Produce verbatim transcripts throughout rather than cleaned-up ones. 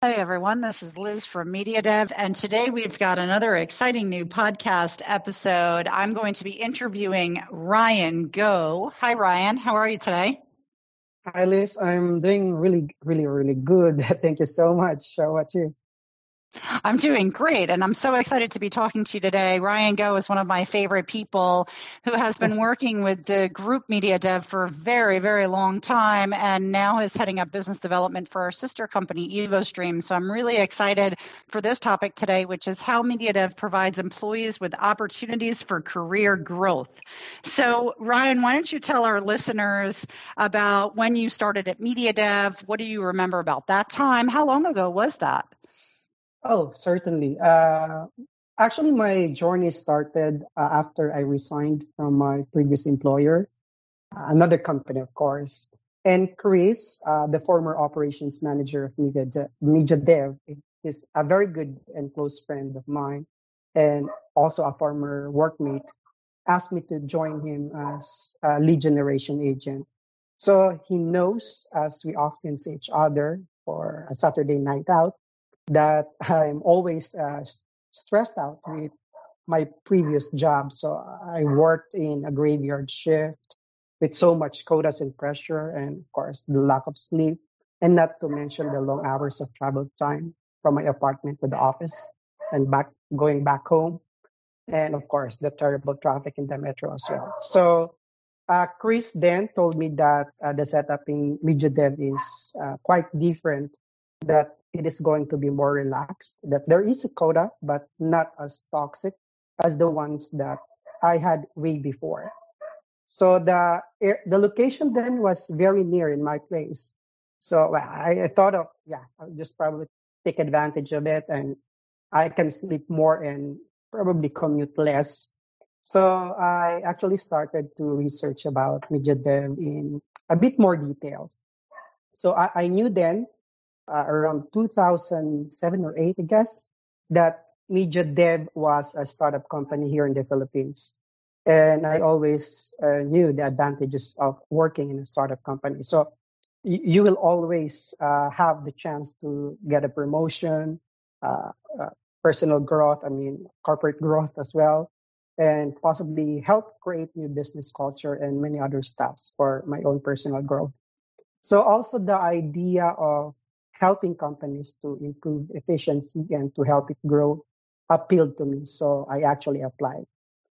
Hi, everyone. This is Liz from MediaDev, and today we've got another exciting new podcast episode. I'm going to be interviewing Ryan Go. Hi, Ryan. How are you today? Hi, Liz. I'm doing really, really, really good. Thank you so much. How about you? I'm doing great, and I'm so excited to be talking to you today. Ryan Go is one of my favorite people who has been working with the group MediaDev for a very, very long time, and now is heading up business development for our sister company, EvoStream. So I'm really excited for this topic today, which is how MediaDev provides employees with opportunities for career growth. So, Ryan, why don't you tell our listeners about when you started at MediaDev? What do you remember about that time? How long ago was that? Oh, certainly. Uh, actually, my journey started uh, after I resigned from my previous employer, uh, another company, of course. And Chris, uh, the former operations manager of Media, De- Media Dev, is a very good and close friend of mine, and also a former workmate, asked me to join him as a lead generation agent. So he knows, as we often see each other for a Saturday night out, that I'm always uh, s- stressed out with my previous job. So I worked in a graveyard shift with so much quotas and pressure, and of course, the lack of sleep, and not to mention the long hours of travel time from my apartment to the office and back going back home. And of course, the terrible traffic in the metro as well. So uh, Chris then told me that uh, the setup in Media Dev is uh, quite different, that it is going to be more relaxed, that there is a quota, but not as toxic as the ones that I had way before. So the the location then was very near in my place. So well, I, I thought of, yeah, I'll just probably take advantage of it, and I can sleep more and probably commute less. So I actually started to research about media dev in a bit more details. So I, I knew then, uh, around two thousand seven or eight, I guess, that Media Dev was a startup company here in the Philippines. And I always uh, knew the advantages of working in a startup company. So y- you will always uh, have the chance to get a promotion, uh, uh, personal growth, I mean, corporate growth as well, and possibly help create new business culture and many other stuffs for my own personal growth. So also the idea of helping companies to improve efficiency and to help it grow appealed to me. So I actually applied.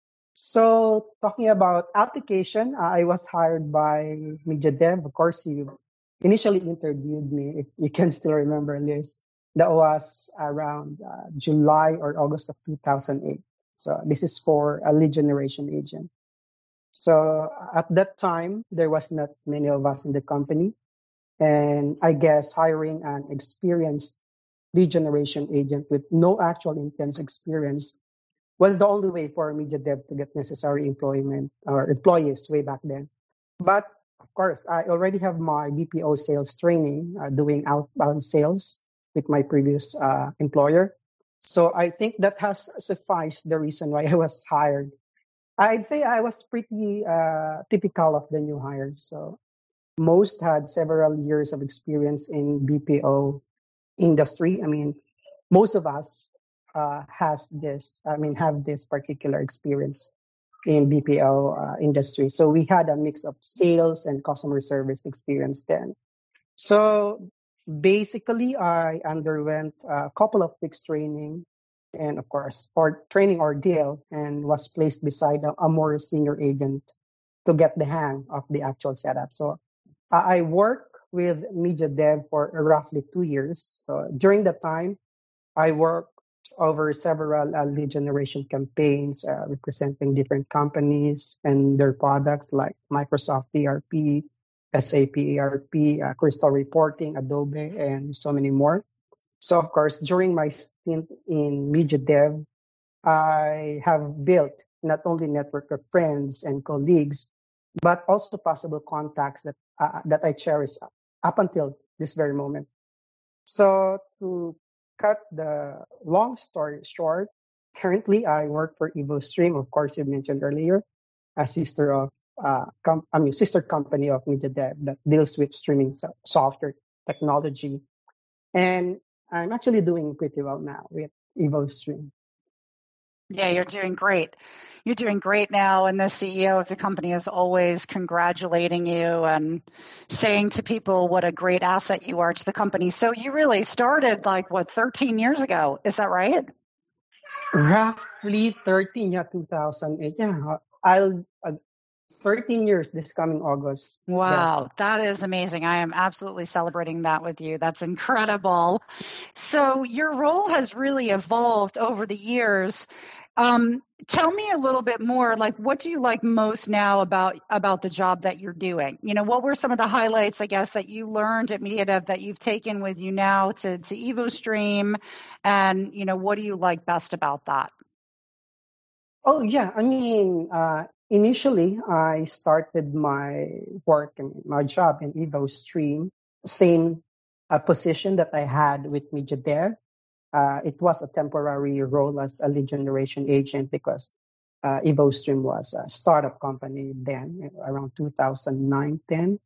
So talking about application, uh, I was hired by Media Dev. Of course, you initially interviewed me, if you can still remember this. That was around uh, July or August of two thousand eight. So this is for a lead generation agent. So at that time, there was not many of us in the company. And I guess hiring an experienced lead generation agent with no actual intense experience was the only way for media dev to get necessary employment or employees way back then. But of course, I already have my B P O sales training, uh, doing outbound sales with my previous uh, employer. So I think that has sufficed the reason why I was hired. I'd say I was pretty uh, typical of the new hires. So most had several years of experience in B P O industry. I mean, most of us uh, has this. I mean, have this particular experience in B P O uh, industry. So we had a mix of sales and customer service experience then. So basically, I underwent a couple of weeks training, and of course, or training ordeal, and was placed beside a, a more senior agent to get the hang of the actual setup. So uh, I worked with Media Dev for roughly two years. So during that time, I worked over several uh, lead generation campaigns uh, representing different companies and their products like Microsoft E R P, S A P E R P, uh, Crystal Reporting, Adobe, and so many more. So, of course, during my stint in Media Dev, I have built not only network of friends and colleagues, but also possible contacts that uh, that I cherish up until this very moment. So to cut the long story short, currently I work for EvoStream. Of course, you mentioned earlier, a sister of uh, com- I mean sister company of MediaDev that deals with streaming so- software technology. And I'm actually doing pretty well now with EvoStream. Yeah, you're doing great. You're doing great now, and the C E O of the company is always congratulating you and saying to people what a great asset you are to the company. So you really started like, what, thirteen years ago? Is that right? Roughly thirteen, yeah, two thousand eight. Yeah, I'll uh, thirteen years this coming August. Yes. Wow, that is amazing. I am absolutely celebrating that with you. That's incredible. So your role has really evolved over the years. Um, tell me a little bit more, like what do you like most now about about the job that you're doing? You know, what were some of the highlights, I guess, that you learned at MediaDev that you've taken with you now to, to EvoStream? And, you know, what do you like best about that? Oh, yeah. I mean, uh, initially, I started my work and my job in EvoStream, same uh, position that I had with MediaDev. Uh, it was a temporary role as a lead generation agent because uh, EvoStream was a startup company then, around two thousand nine, ten.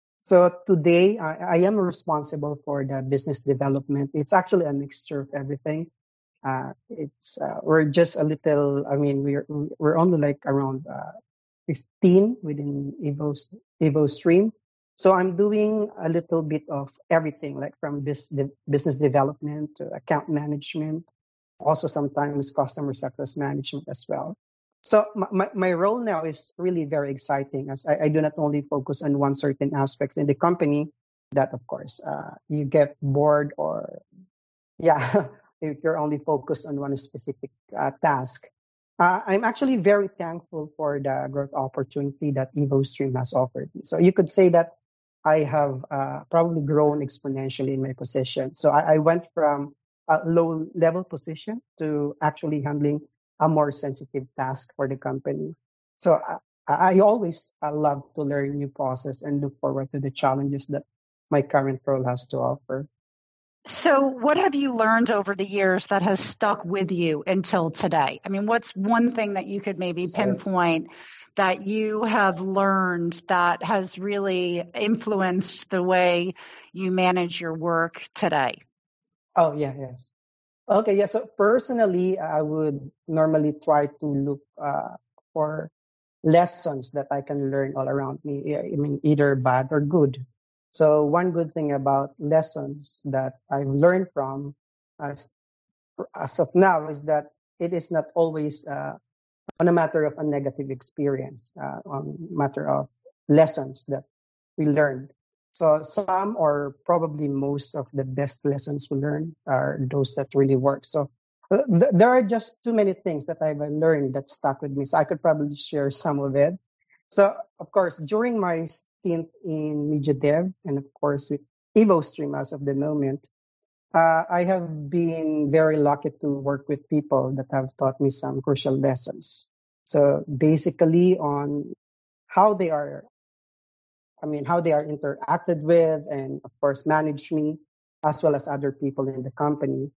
So today, I, I am responsible for the business development. It's actually a mixture of everything. Uh, it's uh, we're just a little. I mean, we're we're only like around uh, fifteen within Evo's Evo Stream. So I'm doing a little bit of everything, like from this de- business development to account management, also sometimes customer success management as well. So my, my, my role now is really very exciting as I, I do not only focus on one certain aspects in the company that of course uh, you get bored or yeah, if you're only focused on one specific uh, task. Uh, I'm actually very thankful for the growth opportunity that EvoStream has offered me. So you could say that I have uh, probably grown exponentially in my position. So I, I went from a low level position to actually handling a more sensitive task for the company. So I, I always uh, love to learn new process and look forward to the challenges that my current role has to offer. So, what have you learned over the years that has stuck with you until today? I mean, what's one thing that you could maybe pinpoint that you have learned that has really influenced the way you manage your work today? Oh, yeah, yes. Okay, yeah. So personally, I would normally try to look uh, for lessons that I can learn all around me. Yeah, I mean, either bad or good. So one good thing about lessons that I've learned from as, as of now is that it is not always uh, on a matter of a negative experience, uh, on matter of lessons that we learned. So some or probably most of the best lessons we learn are those that really work. So uh, th- there are just too many things that I've learned that stuck with me. So I could probably share some of it. So of course, during my stint in Media Dev and of course with EvoStream as of the moment, uh, I have been very lucky to work with people that have taught me some crucial lessons. So basically on how they are, I mean, how they are interacted with and of course manage me as well as other people in the company.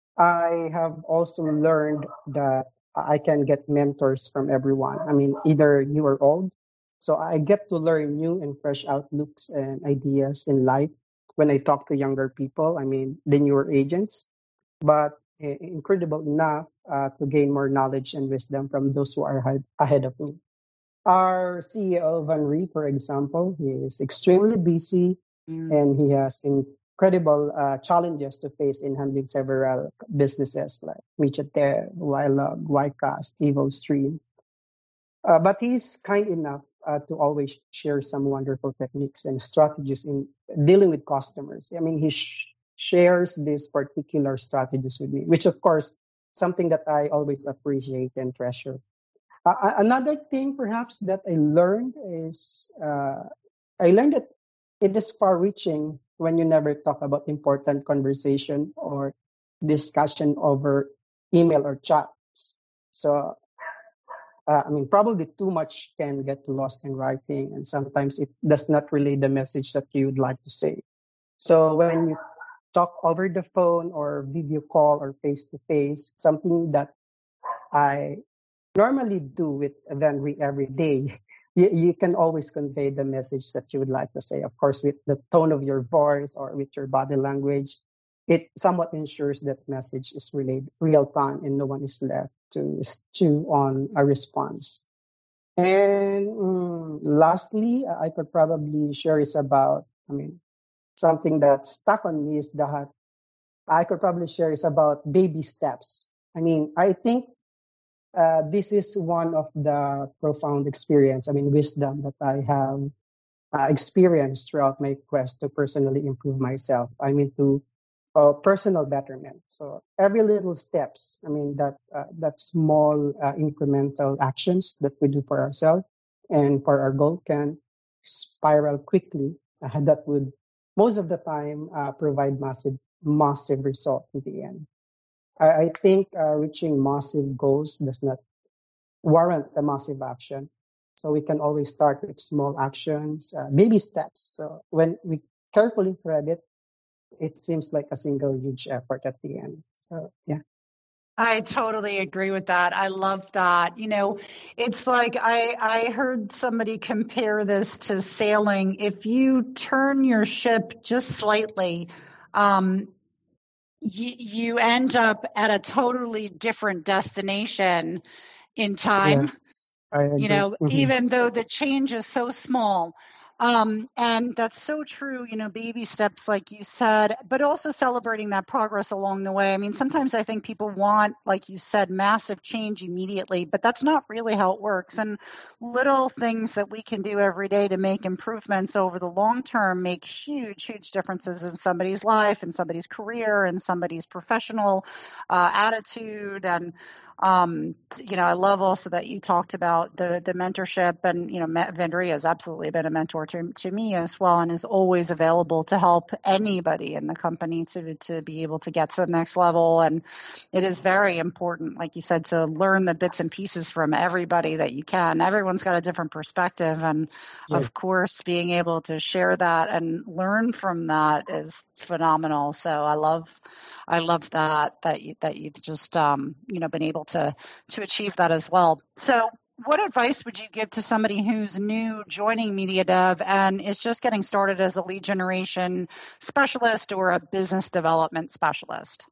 I have also learned that I can get mentors from everyone. I mean, either new or old. So I get to learn new and fresh outlooks and ideas in life when I talk to younger people. I mean, the newer agents, but uh, incredible enough uh, to gain more knowledge and wisdom from those who are ahead, ahead of me. Our C E O, Van Ree, for example, he is extremely busy Mm. and he has incredible uh, challenges to face in handling several businesses like MediaTek, Ylog, Ycast, EvoStream. Uh, but he's kind enough uh, to always share some wonderful techniques and strategies in dealing with customers. I mean, he sh- shares these particular strategies with me, which of course, something that I always appreciate and treasure. Uh, another thing, perhaps, that I learned is uh, I learned that it is far-reaching when you never talk about important conversation or discussion over email or chats. So, uh, I mean, probably too much can get lost in writing, and sometimes it does not relay the message that you would like to say. So, when you talk over the phone or video call or face-to-face, something that I normally do with Venri every day, you, you can always convey the message that you would like to say, of course, with the tone of your voice or with your body language. it somewhat ensures that message is relayed real time and no one is left to stew on a response. And mm, lastly, I could probably share is about, I mean, something that stuck on me is that I could probably share is about baby steps. I mean, I think uh, this is one of the profound experience, I mean, wisdom that I have uh, experienced throughout my quest to personally improve myself. I mean, to uh, personal betterment. So every little steps, I mean, that uh, that small uh, incremental actions that we do for ourselves and for our goal can spiral quickly. Uh, that would most of the time uh, provide massive massive result in the end. I, I think uh, reaching massive goals does not warrant a massive action. So we can always start with small actions, uh, baby steps. So when we carefully thread it, it seems like a single huge effort at the end. So yeah. I totally agree with that. I love that. You know, it's like I I heard somebody compare this to sailing. If you turn your ship just slightly, um, you, you end up at a totally different destination in Yeah, time, I you agree. know, Hmm. even though the change is so small. Um, and that's so true, you know, baby steps, like you said, but also celebrating that progress along the way. I mean, sometimes I think people want, like you said, massive change immediately, but that's not really how it works. And little things that we can do every day to make improvements over the long term make huge, huge differences in somebody's life, in somebody's career, in somebody's professional uh, attitude. And um, you know, I love also that you talked about the the mentorship, and you know, Vendria has absolutely been a mentor to to me as well, and is always available to help anybody in the company to to be able to get to the next level. And it is very important, like you said, to learn the bits and pieces from everybody that you can. Everyone's got a different perspective, and Yeah. of course, being able to share that and learn from that is phenomenal. So I love. I love that that you, that you've just um, you know been able to to achieve that as well. So, what advice would you give to somebody who's new joining Media Dev and is just getting started as a lead generation specialist or a business development specialist?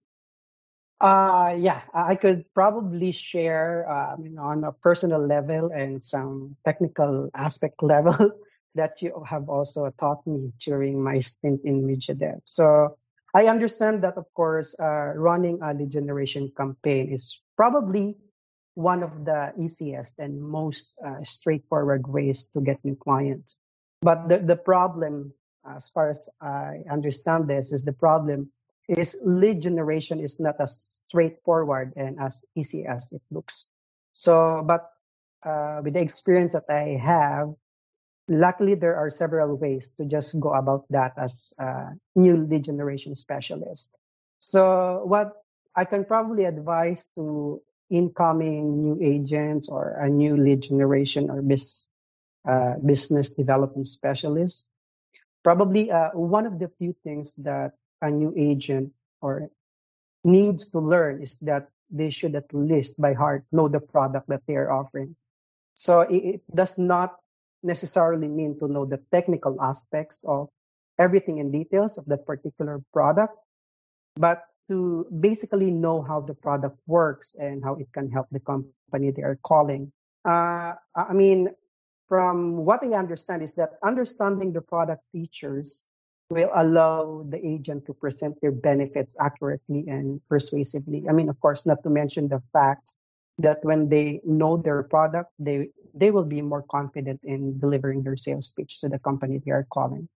Uh, yeah, I could probably share, uh, I mean, on a personal level and some technical aspect level that you have also taught me during my stint in Media Dev. So I understand that, of course, uh, running a lead generation campaign is probably one of the easiest and most uh, straightforward ways to get new clients. But the, the problem, as far as I understand this, is the problem is lead generation is not as straightforward and as easy as it looks. So, but uh, with the experience that I have, luckily there are several ways to just go about that as a new lead generation specialist. So, what I can probably advise to incoming new agents or a new lead generation or bis, uh, business development specialist, probably uh, one of the few things that a new agent or needs to learn is that they should at least by heart know the product that they are offering. So it, it does not necessarily mean to know the technical aspects of everything in details of that particular product, but to basically know how the product works and how it can help the company they are calling. Uh, I mean, from what I understand is that understanding the product features will allow the agent to present their benefits accurately and persuasively. I mean, of course, not to mention the fact that when they know their product, they they will be more confident in delivering their sales pitch to the company they are calling.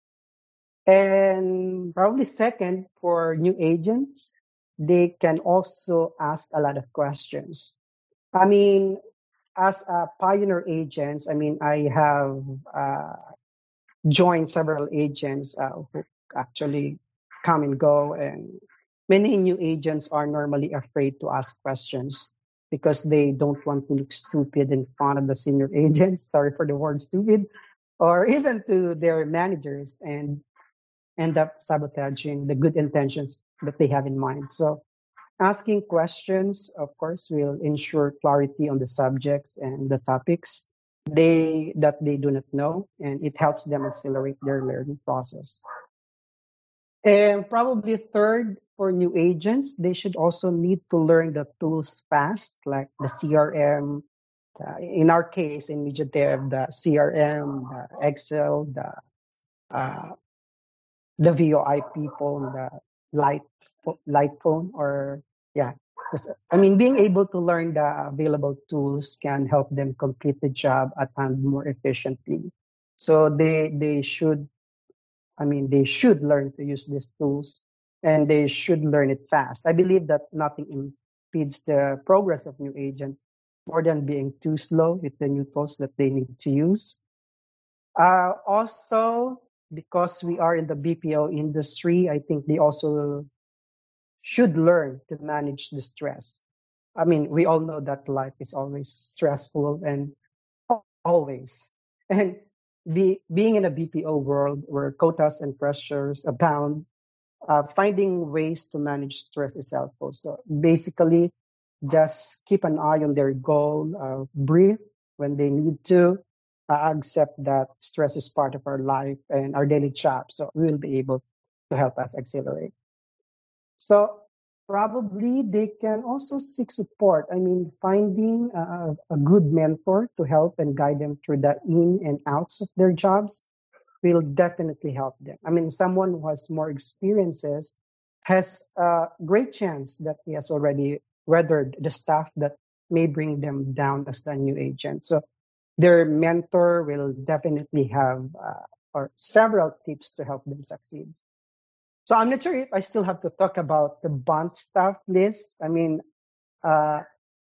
And probably second, for new agents, they can also ask a lot of questions. I mean, as a pioneer agents, I mean, I have uh, joined several agents uh, who actually come and go, and many new agents are normally afraid to ask questions because they don't want to look stupid in front of the senior agents. Sorry for the word stupid, or even to their managers, and end up sabotaging the good intentions that they have in mind. So asking questions, of course, will ensure clarity on the subjects and the topics they that they do not know, and it helps them accelerate their learning process. And probably third, for new agents, they should also need to learn the tools fast, like the C R M. Uh, in our case, in MediaDev, the C R M, the Excel, the uh, the V O I people, the light light phone, or yeah. 'Cause, I mean, being able to learn the available tools can help them complete the job at hand more efficiently. So they they should I mean, they should learn to use these tools and they should learn it fast. I believe that nothing impedes the progress of new agent more than being too slow with the new tools that they need to use. Uh, also, because we are in the B P O industry, I think they also should learn to manage the stress. I mean, we all know that life is always stressful and always. And be, being in a B P O world where quotas and pressures abound, uh, finding ways to manage stress is helpful. So basically, just keep an eye on their goal, uh, breathe when they need to, uh, accept that stress is part of our life and our daily job. So we will be able to help us accelerate. So probably they can also seek support. I mean, finding a, a good mentor to help and guide them through the in and outs of their jobs will definitely help them. I mean, someone who has more experiences has a great chance that he has already weathered the stuff that may bring them down as a new agent. So their mentor will definitely have uh, or several tips to help them succeed. So I'm not sure if I still have to talk about the bond stuff, Liz. I mean, uh,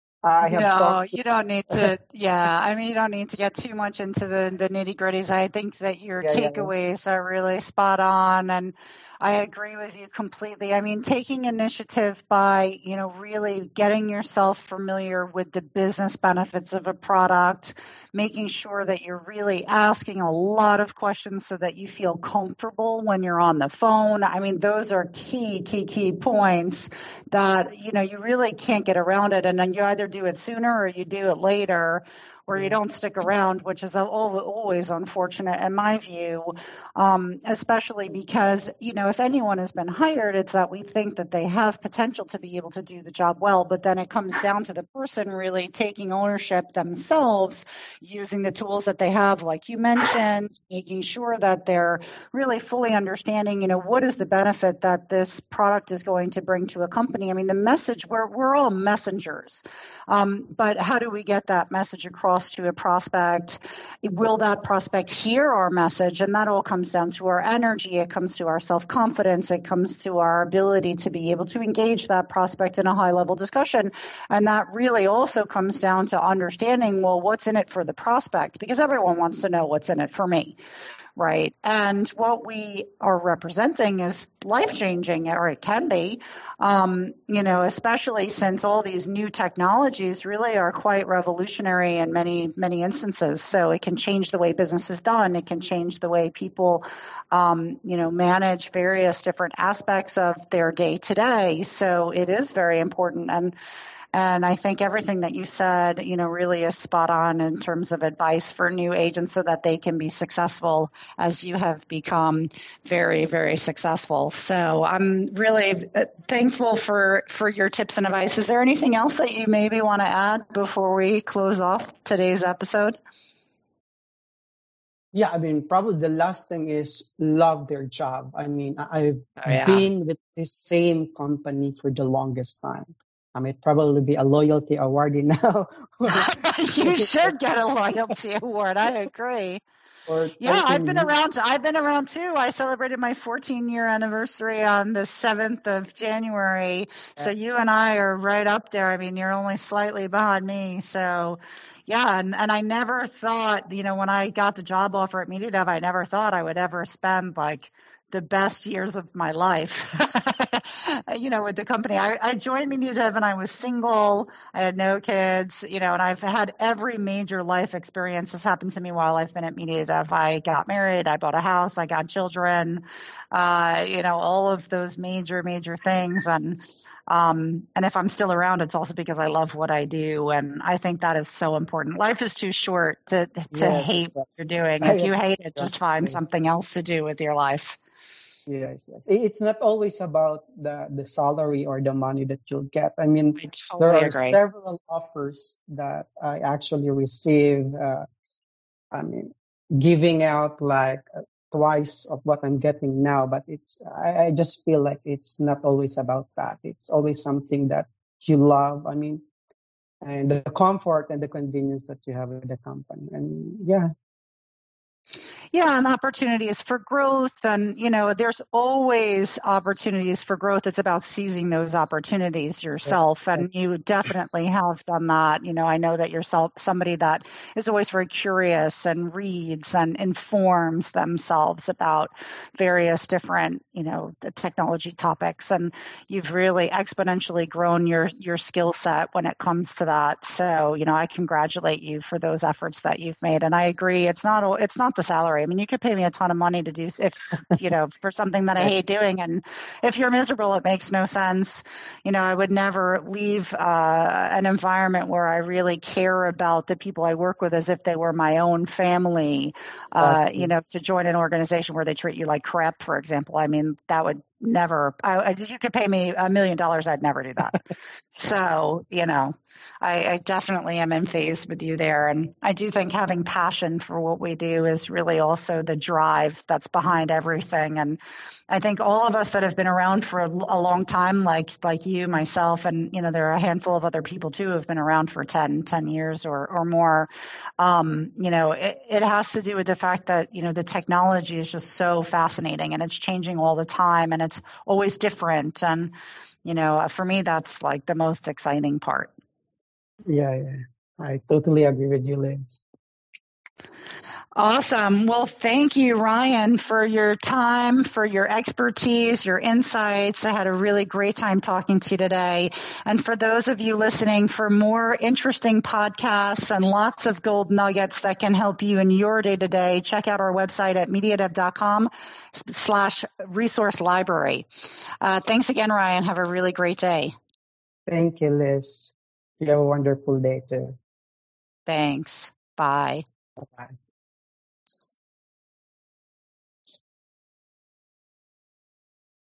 I have No, talked to, you don't need to. Yeah, I mean, you don't need to get too much into the, the nitty gritties. I think that your yeah, yeah, yeah. takeaways are really spot on, and I agree with you completely. I mean, taking initiative by, you know, really getting yourself familiar with the business benefits of a product, making sure that you're really asking a lot of questions so that you feel comfortable when you're on the phone. I mean, those are key, key, key points that, you know, you really can't get around it. And then you either do it sooner or you do it later, or you Yeah. don't stick around, which is always unfortunate in my view, um, especially because, you know, if anyone has been hired, it's that we think that they have potential to be able to do the job well, but then it comes down to the person really taking ownership themselves, using the tools that they have, like you mentioned, making sure that they're really fully understanding, you know, what is the benefit that this product is going to bring to a company. I mean, the message, we're, we're all messengers, um, but how do we get that message across to a prospect? Will that prospect hear our message? And that all comes down to our energy. It comes to our self-confidence. It comes to our ability to be able to engage that prospect in a high-level discussion. And that really also comes down to understanding, well, what's in it for the prospect? Because everyone wants to know what's in it for me. Right. And what we are representing is life-changing, or it can be, um, you know, especially since all these new technologies really are quite revolutionary in many, many instances. So it can change the way business is done. It can change the way people, um, you know, manage various different aspects of their day to day. So it is very important. And And I think everything that you said, you know, really is spot on in terms of advice for new agents so that they can be successful as you have become very, very successful. So I'm really thankful for, for your tips and advice. Is there anything else that you maybe want to add before we close off today's episode? Yeah, I mean, probably the last thing is love their job. I mean, I- I've Oh, yeah. been with this same company for the longest time. I might probably be a loyalty awardee now. or, You should get a loyalty award. I agree. or Yeah, I've been thirteen years. around. I've been around too. I celebrated my fourteen year anniversary on the seventh of January. So you and I are right up there. I mean, you're only slightly behind me. So yeah, and, and I never thought, you know, when I got the job offer at MediaDev, I never thought I would ever spend like the best years of my life, you know, with the company. I, I joined MediaDev and I was single. I had no kids, you know, and I've had every major life experience has happened to me while I've been at MediaDev. I got married, I bought a house, I got children, uh, you know, all of those major, major things. And um, and if I'm still around, it's also because I love what I do. And I think that is so important. Life is too short to, to Yes, hate exactly. what you're doing. I If you agree hate with it, that, just find Liz. something else to do with your life. Yes, yes. I- It's not always about the the salary or the money that you'll get. I mean, I there totally are agree. several offers that I actually receive. Uh, I mean, giving out like uh, twice of what I'm getting now, but it's I, I just feel like it's not always about that. It's always something that you love. I mean, and the comfort and the convenience that you have with the company. And yeah, Yeah, and opportunities for growth. And, you know, there's always opportunities for growth. It's about seizing those opportunities yeah, yourself. And you definitely have done that. You know, I know that you're self, somebody that is always very curious and reads and informs themselves about various different, you know, the technology topics. And you've really exponentially grown your, your skill set when it comes to that. So, you know, I congratulate you for those efforts that you've made. And I agree. It's not, it's not the salary. I mean, you could pay me a ton of money to do if, you know, for something that I yeah, hate doing. And if you're miserable, it makes no sense. You know, I would never leave uh, an environment where I really care about the people I work with as if they were my own family, uh, you exactly. know, to join an organization where they treat you like crap, for example. I mean, that would never, I, I, you could pay me a million dollars, I'd never do that. So, you know, I, I definitely am in phase with you there. And I do think having passion for what we do is really also the drive that's behind everything. And I think all of us that have been around for a, a long time, like like you, myself, and, you know, there are a handful of other people too who have been around for ten, ten years or, or more. Um, you know, it, it has to do with the fact that, you know, the technology is just so fascinating and it's changing all the time and it's always different. And you know, for me, that's like the most exciting part. Yeah, yeah. I totally agree with you, Liz. Awesome. Well, thank you, Ryan, for your time, for your expertise, your insights. I had a really great time talking to you today. And for those of you listening, for more interesting podcasts and lots of gold nuggets that can help you in your day to day, check out our website at mediadev.com slash resource library. Uh, thanks again, Ryan. Have a really great day. Thank you, Liz. You have a wonderful day too. Thanks. Bye. Bye.